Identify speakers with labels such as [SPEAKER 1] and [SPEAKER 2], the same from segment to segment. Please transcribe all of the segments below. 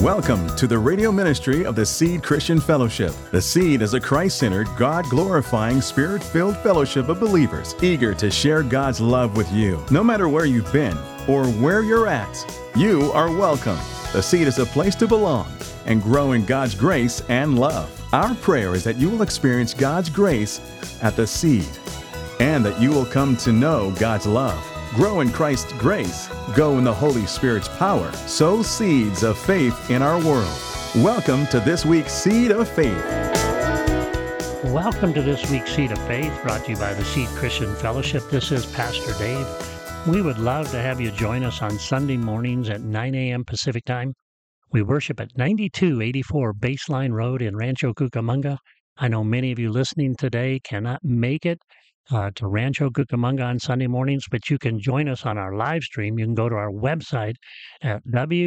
[SPEAKER 1] Welcome to the radio ministry of the Seed Christian Fellowship. The Seed is a Christ-centered, God-glorifying, Spirit-filled fellowship of believers eager to share God's love with you. No matter where you've been or where you're at, you are welcome. The Seed is a place to belong and grow in God's grace and love. Our prayer is that you will experience God's grace at the Seed and that you will come to know God's love. Grow in Christ's grace, go in the Holy Spirit's power, sow seeds of faith in our world. Welcome to this week's Seed of Faith.
[SPEAKER 2] Welcome to this week's Seed of Faith, brought to you by the Seed Christian Fellowship. This is Pastor Dave. We would love to have you join us on Sunday mornings at 9 a.m. Pacific Time. We worship at 9284 Baseline Road in Rancho Cucamonga. I know many of you listening today cannot make it to Rancho Cucamonga on Sunday mornings, but you can join us on our live stream. You can go to our website at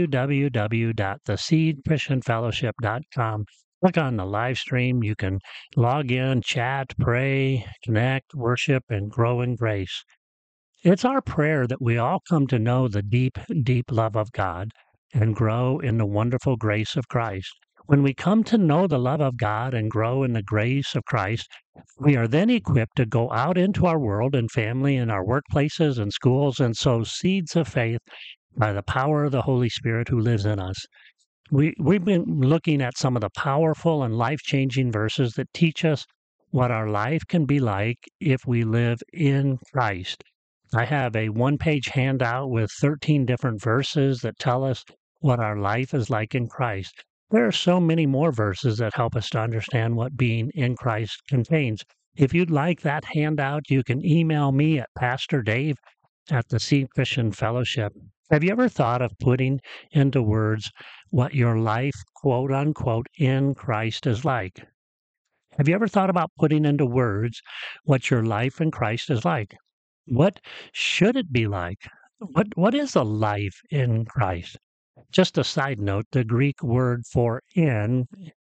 [SPEAKER 2] www.theseedchristianfellowship.com. Click on the live stream. You can log in, chat, pray, connect, worship, and grow in grace. It's our prayer that we all come to know the deep, deep love of God and grow in the wonderful grace of Christ. When we come to know the love of God and grow in the grace of Christ, we are then equipped to go out into our world and family and our workplaces and schools and sow seeds of faith by the power of the Holy Spirit who lives in us. We've been looking at some of the powerful and life-changing verses that teach us what our life can be like if we live in Christ. I have a one-page handout with 13 different verses that tell us what our life is like in Christ. There are so many more verses that help us to understand what being in Christ contains. If you'd like that handout, you can email me at PastorDave the Seed Christian Fellowship. Have you ever thought of putting into words what your life, quote unquote, in Christ is like? Have you ever thought about putting into words what your life in Christ is like? What should it be like? What is a life in Christ? Just a side note, the Greek word for in,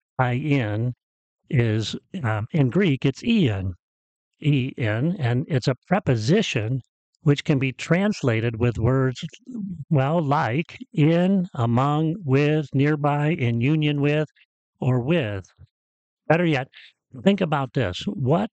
[SPEAKER 2] I-N, is, in Greek, it's en, E-N, and it's a preposition which can be translated with words, well, like in, among, with, nearby, in union with, or with. Better yet, think about this. What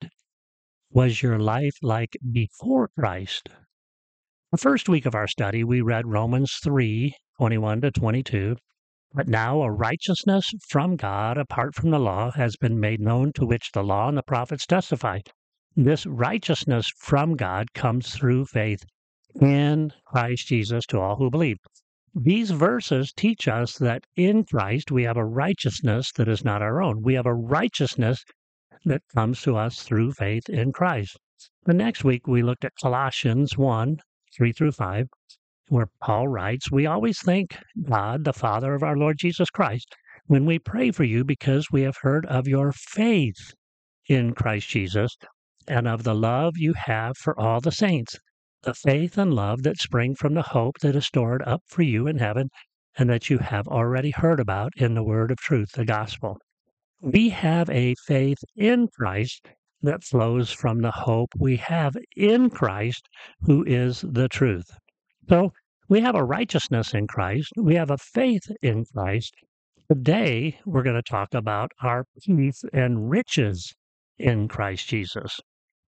[SPEAKER 2] was your life like before Christ? The first week of our study, we read Romans 3:21 to 22. But now a righteousness from God apart from the law has been made known, to which the law and the prophets testify. This righteousness from God comes through faith in Christ Jesus to all who believe. These verses teach us that in Christ we have a righteousness that is not our own. We have a righteousness that comes to us through faith in Christ. The next week we looked at Colossians 1:3 through 5, where Paul writes, "We always thank God, the Father of our Lord Jesus Christ, when we pray for you, because we have heard of your faith in Christ Jesus and of the love you have for all the saints, the faith and love that spring from the hope that is stored up for you in heaven and that you have already heard about in the word of truth, the gospel." We have a faith in Christ that flows from the hope we have in Christ, who is the truth. So we have a righteousness in Christ. We have a faith in Christ. Today, we're going to talk about our peace and riches in Christ Jesus.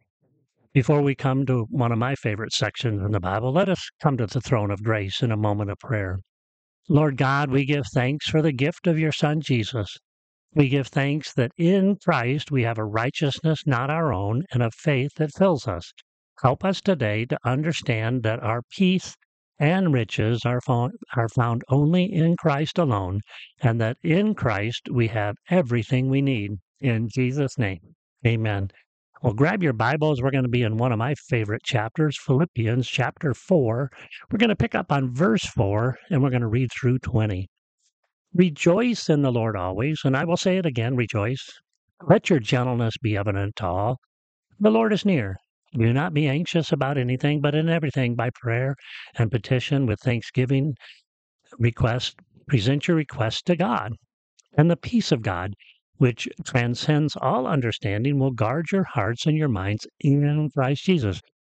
[SPEAKER 2] Before we come to one of my favorite sections in the Bible, let us come to the throne of grace in a moment of prayer. Lord God, we give thanks for the gift of your Son, Jesus. We give thanks that in Christ we have a righteousness not our own and a faith that fills us. Help us today to understand that our peace and riches are found only in Christ alone, and that in Christ we have everything we need. In Jesus' name, amen. Well, grab your Bibles. We're going to be in one of my favorite chapters, Philippians chapter 4. We're going to pick up on verse 4, and we're going to read through 20. Rejoice in the Lord always, and I will say it again, rejoice. Let your gentleness be evident to all. The Lord is near. Do not be anxious about anything, but in everything by prayer and petition with thanksgiving present your requests to God. And the peace of God, which transcends all understanding, will guard your hearts and your minds in Christ Jesus.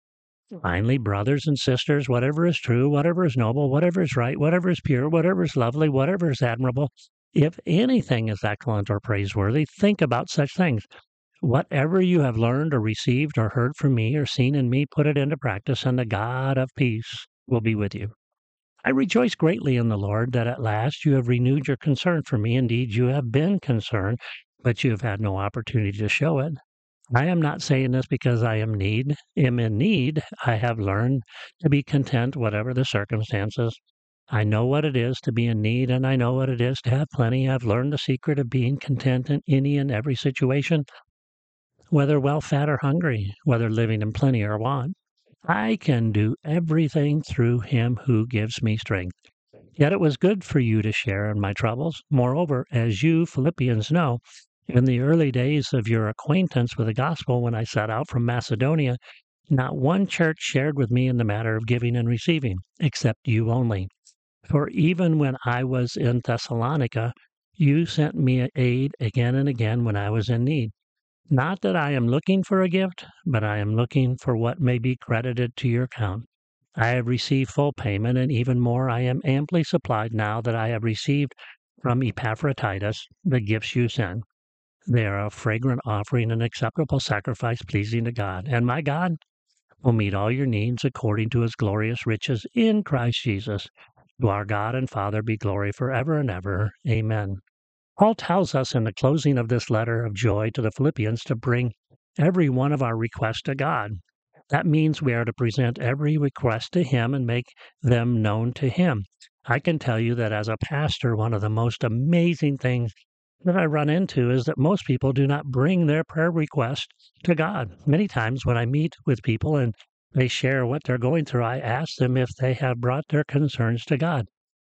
[SPEAKER 2] Finally, brothers and sisters, whatever is true, whatever is noble, whatever is right, whatever is pure, whatever is lovely, whatever is admirable, if anything is excellent or praiseworthy, think about such things. Whatever you have learned or received or heard from me or seen in me, put it into practice, and the God of peace will be with you. I rejoice greatly in the Lord that at last you have renewed your concern for me. Indeed, you have been concerned, but you have had no opportunity to show it. I am not saying this because I am in need. I have learned to be content, whatever the circumstances. I know what it is to be in need, and I know what it is to have plenty. I've learned the secret of being content in any and every situation, whether well fed or hungry, whether living in plenty or want. I can do everything through him who gives me strength. Yet it was good for you to share in my troubles. Moreover, as you Philippians know, in the early days of your acquaintance with the gospel, when I set out from Macedonia, not one church shared with me in the matter of giving and receiving, except you only. For even when I was in Thessalonica, you sent me aid again and again when I was in need. Not that I am looking for a gift, but I am looking for what may be credited to your account. I have received full payment, and even more, I am amply supplied now that I have received from Epaphroditus the gifts you sent. They are a fragrant offering, an acceptable sacrifice pleasing to God. And my God will meet all your needs according to his glorious riches in Christ Jesus. To our God and Father be glory forever and ever. Amen. Paul tells us in the closing of this letter of joy to the Philippians to bring every one of our requests to God. That means we are to present every request to him and make them known to him. I can tell you that as a pastor, one of the most amazing things that I run into is that most people do not bring their prayer requests to God. Many times when I meet with people and they share what they're going through, I ask them if they have brought their concerns to God.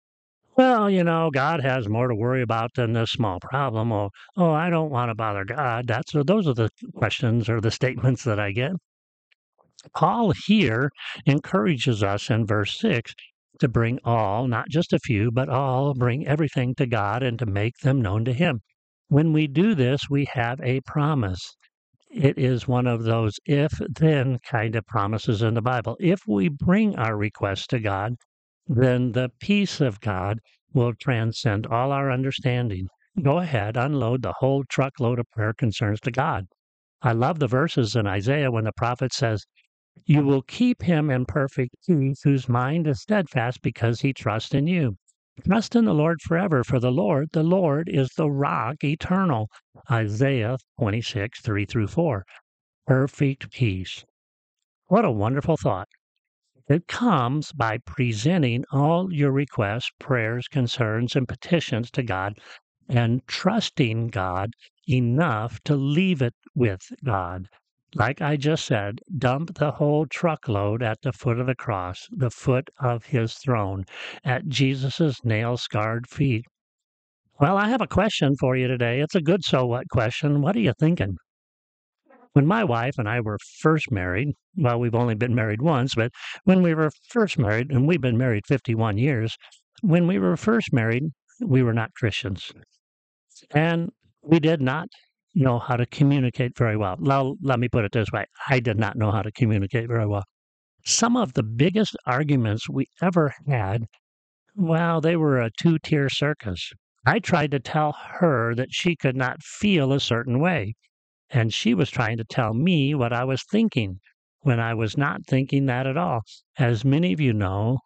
[SPEAKER 2] Well, God has more to worry about than this small problem. Oh, I don't want to bother God. Those are the questions or the statements that I get. Paul here encourages us in verse 6 to bring all, not just a few, but all, bring everything to God and to make them known to him. When we do this, we have a promise. It is one of those if-then kind of promises in the Bible. If we bring our requests to God, then the peace of God will transcend all our understanding. Go ahead, unload the whole truckload of prayer concerns to God. I love the verses in Isaiah when the prophet says, you will keep him in perfect peace whose mind is steadfast because he trusts in you. Trust in the Lord forever, for the Lord is the rock eternal. Isaiah 26, 3 through 4. Perfect peace. What a wonderful thought. It comes by presenting all your requests, prayers, concerns, and petitions to God and trusting God enough to leave it with God. Like I just said, dump the whole truckload at the foot of the cross, the foot of his throne, at Jesus' nail-scarred feet. Well, I have a question for you today. It's a good so what question. What are you thinking? When my wife and I were first married, well, we've only been married once, but when we were first married, and we've been married 51 years, when we were first married, we were not Christians. And we did not know how to communicate very well. Now, let me put it this way. I did not know how to communicate very well. Some of the biggest arguments we ever had, well, they were a two-tier circus. I tried to tell her that she could not feel a certain way, and she was trying to tell me what I was thinking when I was not thinking that at all. As many of you know,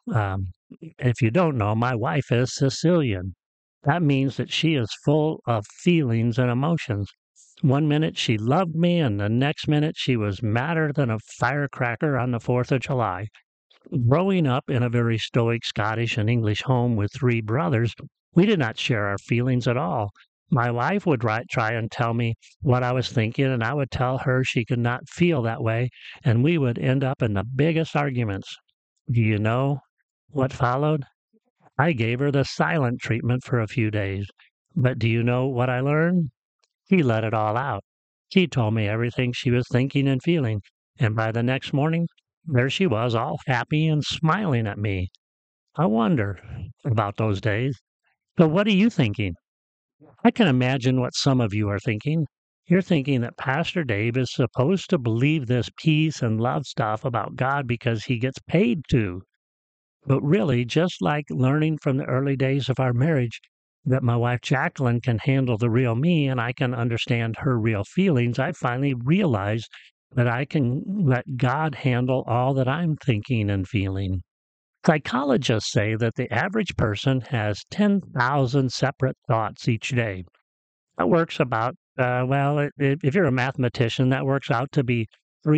[SPEAKER 2] if you don't know, my wife is Sicilian. That means that she is full of feelings and emotions. One minute she loved me, and the next minute she was madder than a firecracker on the 4th of July. Growing up in a very stoic Scottish and English home with 3 brothers, we did not share our feelings at all. My wife would try and tell me what I was thinking, and I would tell her she could not feel that way, and we would end up in the biggest arguments. Do you know what followed? I gave her the silent treatment for a few days. But do you know what I learned? She let it all out. She told me everything she was thinking and feeling, and by the next morning, there she was, all happy and smiling at me. I wonder about those days. So what are you thinking? I can imagine what some of you are thinking. You're thinking that Pastor Dave is supposed to believe this peace and love stuff about God because he gets paid to. But really, just like learning from the early days of our marriage that my wife Jacqueline can handle the real me and I can understand her real feelings, I finally realized that I can let God handle all that I'm thinking and feeling. Psychologists say that the average person has 10,000 separate thoughts each day. That works about, if you're a mathematician, that works out to be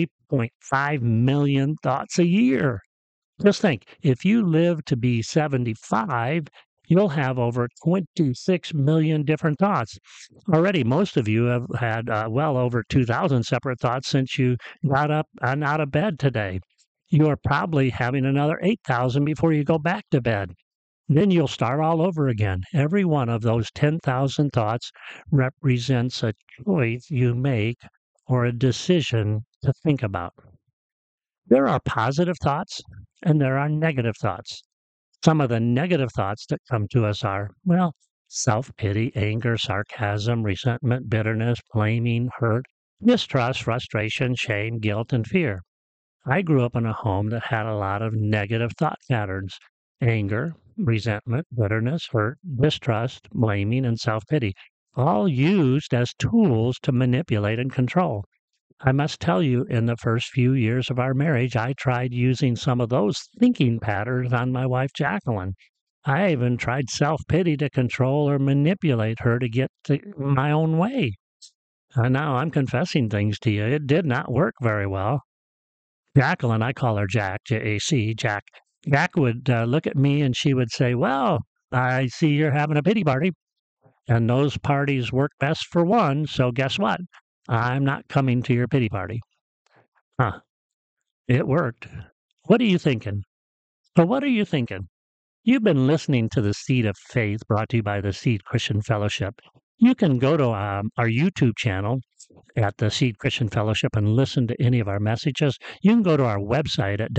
[SPEAKER 2] 3.5 million thoughts a year. Just think, if you live to be 75, you'll have over 26 million different thoughts. Already, most of you have had well over 2,000 separate thoughts since you got up and out of bed today. You are probably having another 8,000 before you go back to bed. Then you'll start all over again. Every one of those 10,000 thoughts represents a choice you make or a decision to think about. There are positive thoughts and there are negative thoughts. Some of the negative thoughts that come to us are, self pity, anger, sarcasm, resentment, bitterness, blaming, hurt, mistrust, frustration, shame, guilt, and fear. I grew up in a home that had a lot of negative thought patterns: anger, resentment, bitterness, hurt, distrust, blaming, and self pity, all used as tools to manipulate and control. I must tell you, in the first few years of our marriage, I tried using some of those thinking patterns on my wife, Jacqueline. I even tried self pity to control or manipulate her to get my own way. And now I'm confessing things to you. It did not work very well. Jacqueline, I call her Jack, J-A-C, Jack. Jack would look at me and she would say, "Well, I see you're having a pity party, and those parties work best for one, so guess what? I'm not coming to your pity party." Huh, it worked. What are you thinking? So what are you thinking? You've been listening to The Seed of Faith, brought to you by the Seed Christian Fellowship. You can go to our YouTube channel at the Seed Christian Fellowship and listen to any of our messages. You can go to our website at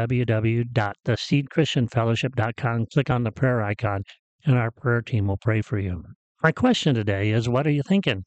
[SPEAKER 2] www.theseedchristianfellowship.com, click on the prayer icon, and our prayer team will pray for you. My question today is, what are you thinking?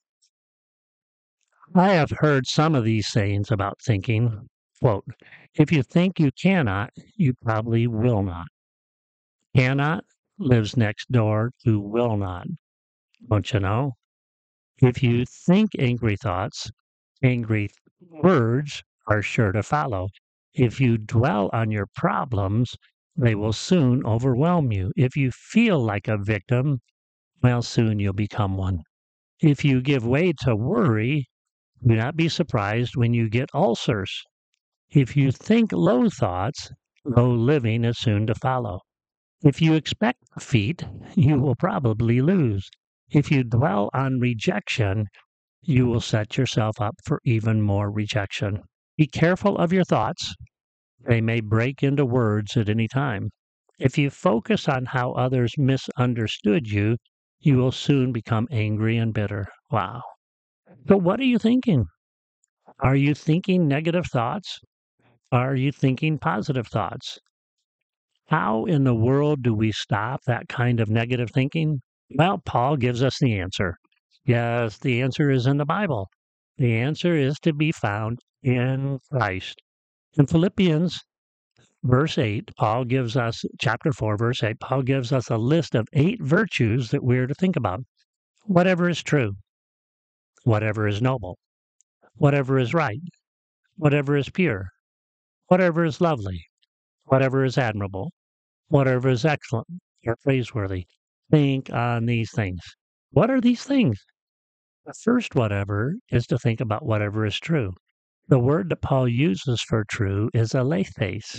[SPEAKER 2] I have heard some of these sayings about thinking. Quote, if you think you cannot, you probably will not. Cannot lives next door to will not. Don't you know? If you think angry thoughts, angry words are sure to follow. If you dwell on your problems, they will soon overwhelm you. If you feel like a victim, well, soon you'll become one. If you give way to worry, do not be surprised when you get ulcers. If you think low thoughts, low living is soon to follow. If you expect defeat, you will probably lose. If you dwell on rejection, you will set yourself up for even more rejection. Be careful of your thoughts. They may break into words at any time. If you focus on how others misunderstood you, you will soon become angry and bitter. Wow. So what are you thinking? Are you thinking negative thoughts? Are you thinking positive thoughts? How in the world do we stop that kind of negative thinking? Well, Paul gives us the answer. Yes, the answer is in the Bible. The answer is to be found in Christ. In Philippians verse 8, chapter 4, verse 8, Paul gives us a list of 8 virtues that we're to think about. Whatever is true, whatever is noble, whatever is right, whatever is pure, whatever is lovely, whatever is admirable, whatever is excellent or praiseworthy. Think on these things. What are these things? The first whatever is to think about whatever is true. The word that Paul uses for true is aletheis.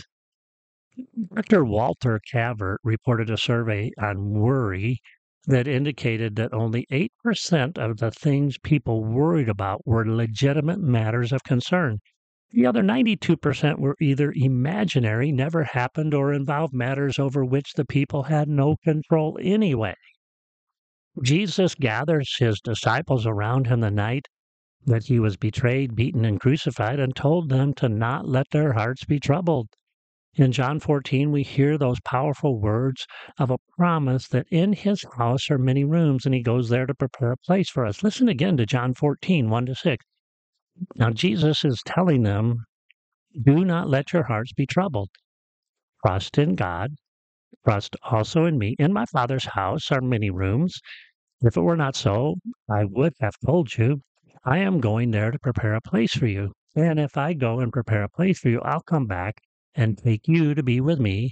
[SPEAKER 2] Dr. Walter Cavert reported a survey on worry that indicated that only 8% of the things people worried about were legitimate matters of concern. The other 92% were either imaginary, never happened, or involved matters over which the people had no control anyway. Jesus gathers his disciples around him the night that he was betrayed, beaten, and crucified, and told them to not let their hearts be troubled. In John 14, we hear those powerful words of a promise that in his house are many rooms, and he goes there to prepare a place for us. Listen again to John 14, 1 to 6. Now, Jesus is telling them, do not let your hearts be troubled. Trust in God. Trust also in me. In my Father's house are many rooms. If it were not so, I would have told you. I am going there to prepare a place for you. And if I go and prepare a place for you, I'll come back and take you to be with me.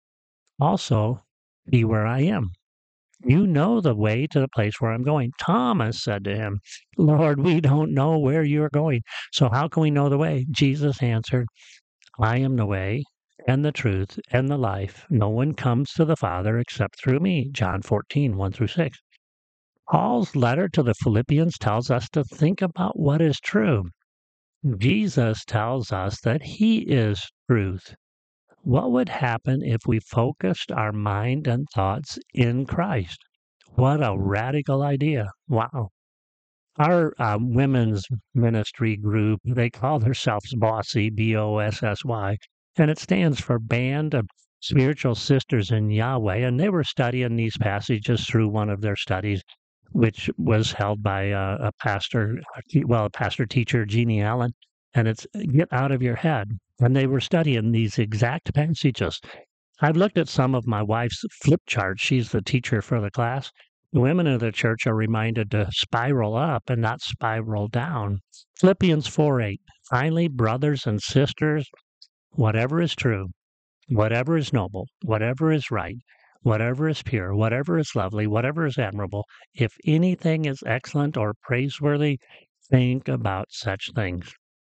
[SPEAKER 2] Also, be where I am. You know the way to the place where I'm going. Thomas said to him, Lord, we don't know where you're going. So how can we know the way? Jesus answered, I am the way and the truth and the life. No one comes to the Father except through me. John 14, 1 through 6. Paul's letter to the Philippians tells us to think about what is true. Jesus tells us that he is truth. What would happen if we focused our mind and thoughts in Christ? What a radical idea. Wow. Our women's ministry group, they call themselves Bossy, Bossy, and it stands for Band of Spiritual Sisters in Yahweh. And they were studying these passages through one of their studies, which was held by a pastor teacher, Jeannie Allen. And it's Get Out of Your Head. And they were studying these exact passages. I've looked at some of my wife's flip charts. She's the teacher for the class. The women of the church are reminded to spiral up and not spiral down. Philippians 4:8. Finally, brothers and sisters, whatever is true, whatever is noble, whatever is right, whatever is pure, whatever is lovely, whatever is admirable, if anything is excellent or praiseworthy, think about such things.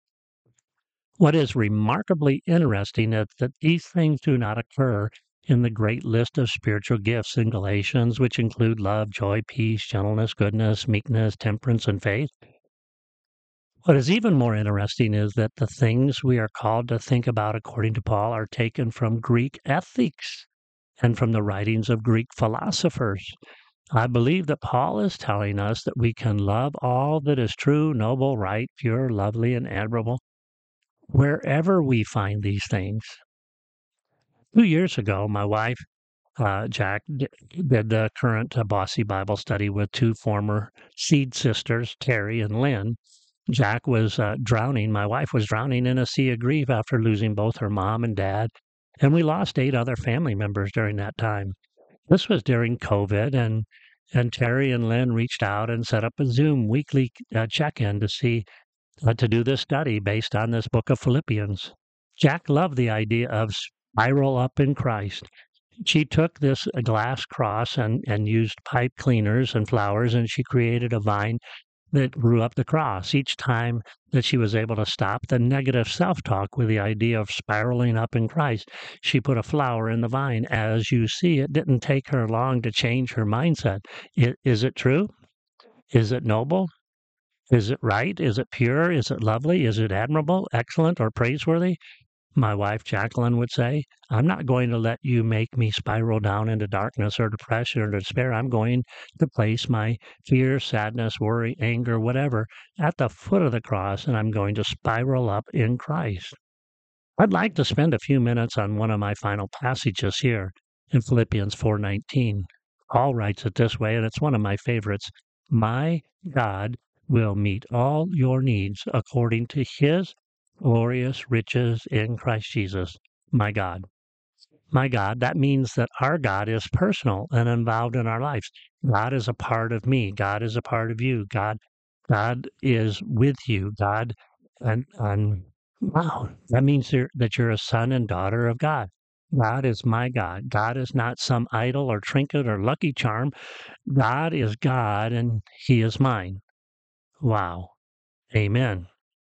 [SPEAKER 2] What is remarkably interesting is that these things do not occur in the great list of spiritual gifts in Galatians, which include love, joy, peace, gentleness, goodness, meekness, temperance, and faith. What is even more interesting is that the things we are called to think about, according to Paul, are taken from Greek ethics and from the writings of Greek philosophers. I believe that Paul is telling us that we can love all that is true, noble, right, pure, lovely, and admirable wherever we find these things. 2 years ago, my wife, Jack, did the current Bossy Bible study with two former seed sisters, Terry and Lynn. Jack was drowning. My wife was drowning in a sea of grief after losing both her mom and dad. And we lost 8 other family members during that time. This was during COVID, and Terry and Lynn reached out and set up a Zoom weekly check-in to do this study based on this book of Philippians. Jack loved the idea of spiral up in Christ. She took this glass cross and used pipe cleaners and flowers, and she created a vine that grew up the cross. Each time that she was able to stop the negative self-talk with the idea of spiraling up in Christ, she put a flower in the vine. As you see, it didn't take her long to change her mindset. Is it true? Is it noble? Is it right? Is it pure? Is it lovely? Is it admirable, excellent, or praiseworthy? My wife, Jacqueline, would say, I'm not going to let you make me spiral down into darkness or depression or despair. I'm going to place my fear, sadness, worry, anger, whatever, at the foot of the cross, and I'm going to spiral up in Christ. I'd like to spend a few minutes on one of my final passages here in Philippians 4:19. Paul writes it this way, and it's one of my favorites. My God will meet all your needs according to his glorious riches in Christ Jesus, my God. My God, that means that our God is personal and involved in our lives. God is a part of me. God is a part of you. God is with you. And wow, that means that you're a son and daughter of God. God is my God. God is not some idol or trinket or lucky charm. God is God and he is mine. Wow. Amen.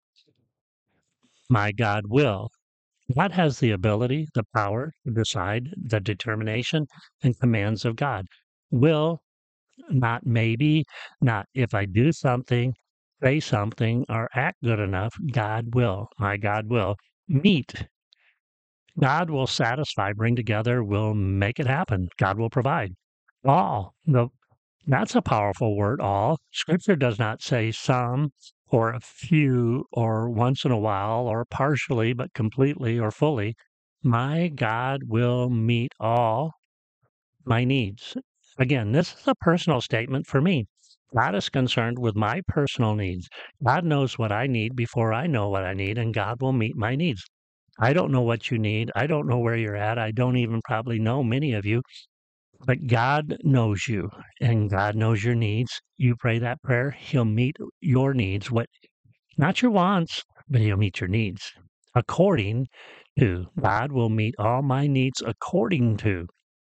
[SPEAKER 2] My God will. God has the ability, the power to decide, the determination and commands of God. Will, not maybe, not if I do something, say something, or act good enough. God will. My God will. Meet. God will satisfy, bring together, will make it happen. God will provide. All. That's a powerful word, all. Scripture does not say some or a few or once in a while or partially, but completely or fully. My God will meet all my needs. Again, this is a personal statement for me. God is concerned with my personal needs. God knows what I need before I know what I need, and God will meet my needs. I don't know what you need. I don't know where you're at. I don't even probably know many of you, but God knows you and God knows your needs. You pray that prayer, He'll meet your needs, what not your wants, but He'll meet your needs. According to God will meet all my needs according to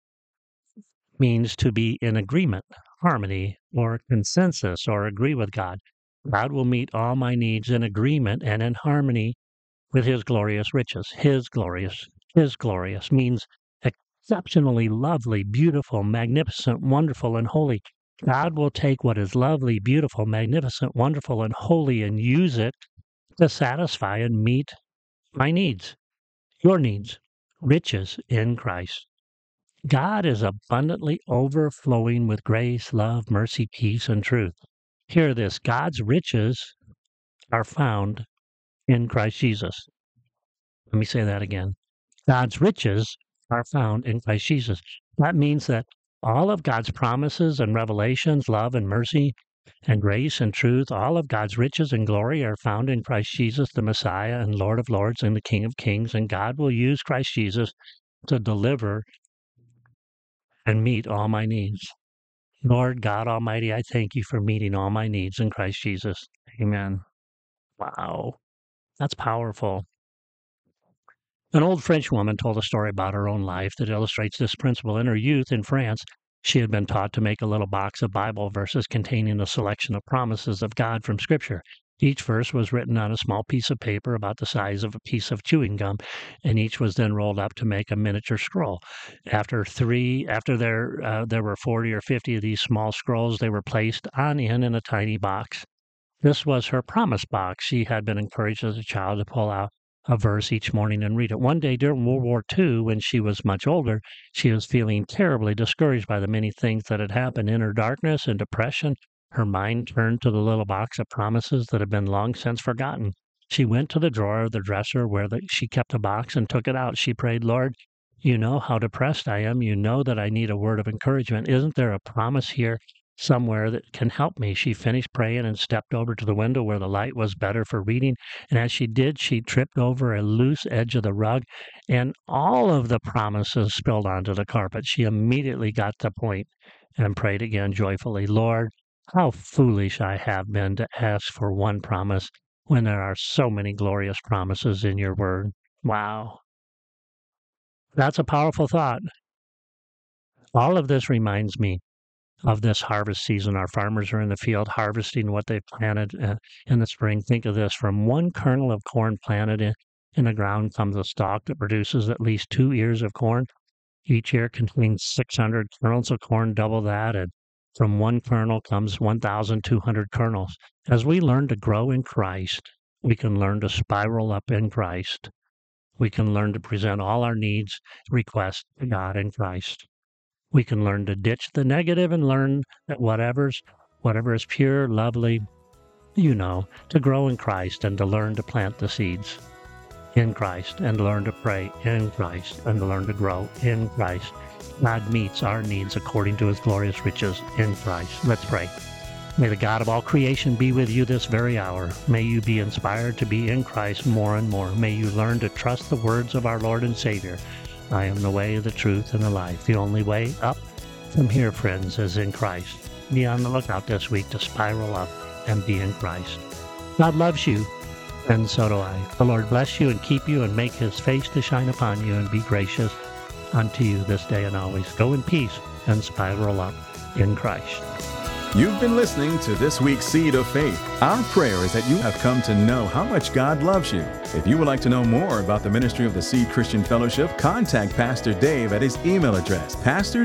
[SPEAKER 2] means to be in agreement, harmony, or consensus, or agree with God. God will meet all my needs in agreement and in harmony with His glorious riches. His glorious means exceptionally lovely, beautiful, magnificent, wonderful, and holy. God will take what is lovely, beautiful, magnificent, wonderful, and holy and use it to satisfy and meet my needs, your needs, riches in Christ. God is abundantly overflowing with grace, love, mercy, peace, and truth. Hear this, God's riches are found in Christ Jesus. Let me say that again. God's riches are found in Christ Jesus. That means that all of God's promises and revelations, love and mercy and grace and truth, all of God's riches and glory are found in Christ Jesus, the Messiah and Lord of Lords and the King of Kings. And God will use Christ Jesus to deliver and meet all my needs. Lord God Almighty, I thank you for meeting all my needs in Christ Jesus. Amen. Wow, that's powerful. An old French woman told a story about her own life that illustrates this principle. In her youth in France, she had been taught to make a little box of Bible verses containing a selection of promises of God from Scripture. Each verse was written on a small piece of paper about the size of a piece of chewing gum, and each was then rolled up to make a miniature scroll. After there were 40 or 50 of these small scrolls, they were placed in a tiny box. This was her promise box. She had been encouraged as a child to pull out a verse each morning and read it. One day during World War II, when she was much older, she was feeling terribly discouraged by the many things that had happened. In her darkness and depression, her mind turned to the little box of promises that had been long since forgotten. She went to the drawer of the dresser where she kept the box and took it out. She prayed, Lord, you know how depressed I am. You know that I need a word of encouragement. Isn't there a promise here somewhere that can help me? She finished praying and stepped over to the window where the light was better for reading. And as she did, she tripped over a loose edge of the rug, and all of the promises spilled onto the carpet. She immediately got the point and prayed again joyfully, Lord, how foolish I have been to ask for one promise when there are so many glorious promises in your word. Wow. That's a powerful thought. All of this reminds me of this harvest season. Our farmers are in the field harvesting what they've planted in the spring. Think of this, from one kernel of corn planted in the ground comes a stalk that produces at least 2 ears of corn. Each ear contains 600 kernels of corn, double that, and from one kernel comes 1,200 kernels. As we learn to grow in Christ, we can learn to spiral up in Christ. We can learn to present all our needs, requests to God in Christ. We can learn to ditch the negative and learn that whatever is pure, lovely, to grow in Christ and to learn to plant the seeds in Christ and learn to pray in Christ and to learn to grow in Christ. God meets our needs according to His glorious riches in Christ. Let's pray. May the God of all creation be with you this very hour. May you be inspired to be in Christ more and more. May you learn to trust the words of our Lord and Savior. I am the way, the truth, and the life. The only way up from here, friends, is in Christ. Be on the lookout this week to spiral up and be in Christ. God loves you, and so do I. The Lord bless you and keep you and make His face to shine upon you and be gracious unto you this day and always. Go in peace and spiral up in Christ.
[SPEAKER 1] You've been listening to this week's Seed of Faith. Our prayer is that you have come to know how much God loves you. If you would like to know more about the ministry of the Seed Christian Fellowship, contact Pastor Dave at his email address,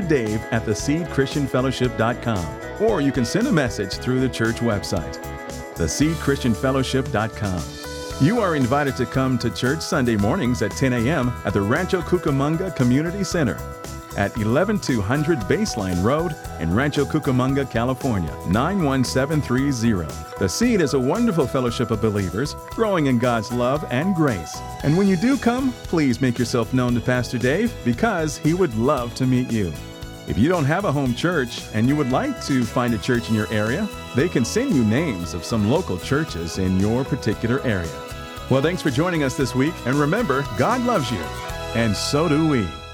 [SPEAKER 1] pastordave@theseedchristianfellowship.com, or you can send a message through the church website, theseedchristianfellowship.com. You are invited to come to church Sunday mornings at 10 a.m. at the Rancho Cucamonga Community Center. at 11200 Baseline Road in Rancho Cucamonga, California, 91730. The Seed is a wonderful fellowship of believers growing in God's love and grace. And when you do come, please make yourself known to Pastor Dave because he would love to meet you. If you don't have a home church and you would like to find a church in your area, they can send you names of some local churches in your particular area. Well, thanks for joining us this week, and remember, God loves you, and so do we.